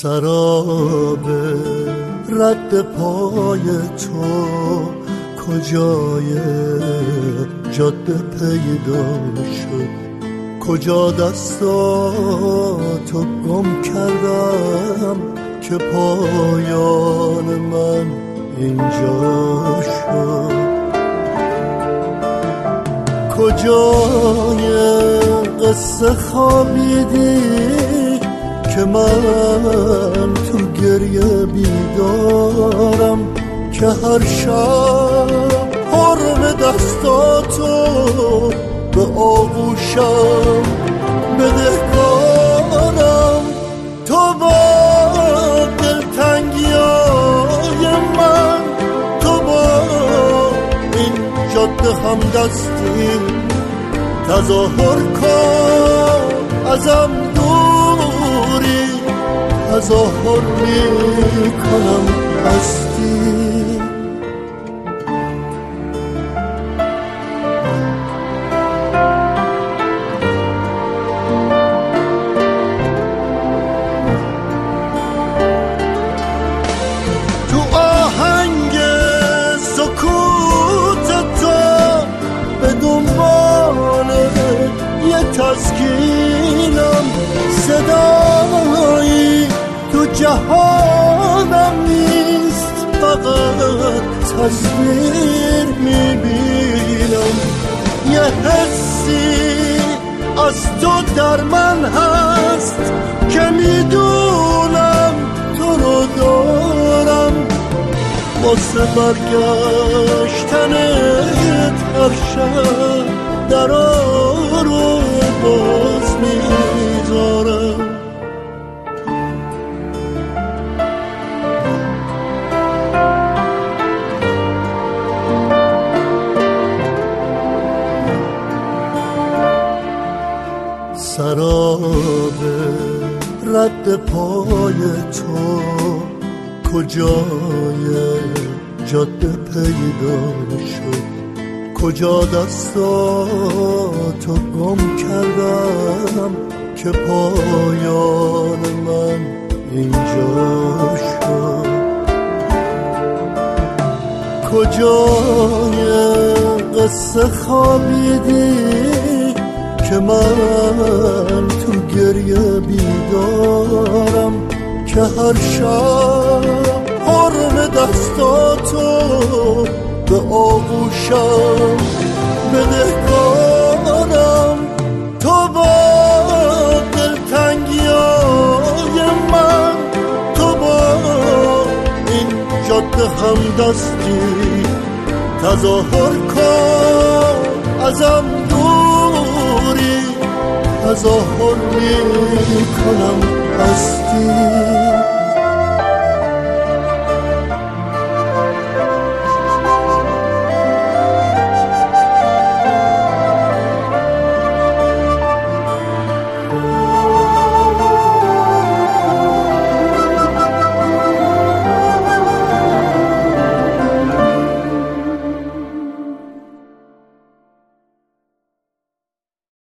سراب رد پای تو کجای جاده پیدا شد، کجا دستاتو گم کردم که پایان من اینجا شد. کجای قصه خوابیدی که من تو گریه بیدارم، که هر شب حرم دستاتو به آغوشم بدهکارم. تو با دلتنگیای من، تو با این جاده همدستی تظاهر کن ازم دوری، تظاهر میکنم هستی. تو آهنگ سکوت تو به دنبال یه تسکینم، صدایی تو جهانم نیست، فقط تصویر میبینم. یه حسی از تو در من هست که میدونم تو رو دارم، واسه برگشتنت هر شب درا رو باز میذارم. سراب رد پای تو کجای جاده پیدا شد، کجا دستاتو گم کردم که پایان من اینجا شد. کجای قصه خوابیدی که من تو گریه بیدارم، که هر شب حرم دستاتو به آغوشم بدهکارم. تو با دلتنگیای من، تو با این جاده همدستی تظاهر کن ازم دوری، تظاهر میکنم هستی.